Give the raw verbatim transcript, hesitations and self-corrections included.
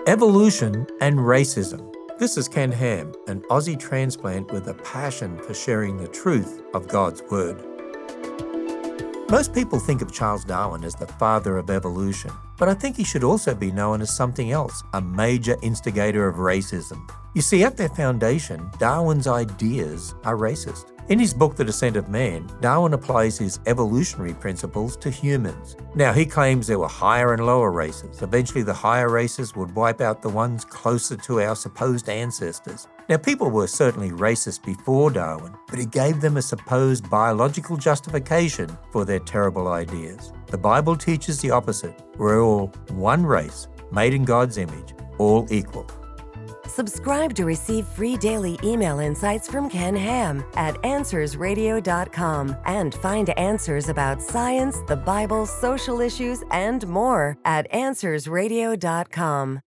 Evolution and racism. This is Ken Ham, an Aussie transplant with a passion for sharing the truth of God's Word. Most people think of Charles Darwin as the father of evolution, but I think he should also be known as something else, a major instigator of racism. You see, at their foundation, Darwin's ideas are racist. In his book, The Descent of Man, Darwin applies his evolutionary principles to humans. Now, he claims there were higher and lower races. Eventually, the higher races would wipe out the ones closer to our supposed ancestors. Now, people were certainly racist before Darwin, but he gave them a supposed biological justification for their terrible ideas. The Bible teaches the opposite. We're all one race, made in God's image, all equal. Subscribe to receive free daily email insights from Ken Ham at answers radio dot com and find answers about science, the Bible, social issues, and more at answers radio dot com.